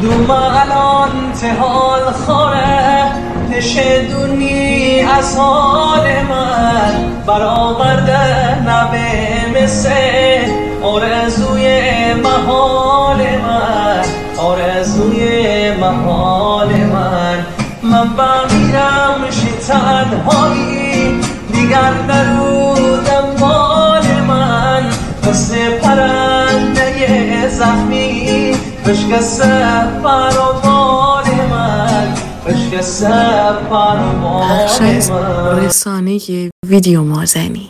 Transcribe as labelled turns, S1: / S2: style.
S1: کدوم الان تهال خوره نشدونی از حال من برآورده نبه مثل آرزوی محال من آرزوی محال من بمیرم شی تنهایی دیگر نرو دنبال من مثل پرنده زخمی بشکسته پروبال من بشکسته پروبال من.
S2: بخش از رسانه ویدیو مازنی.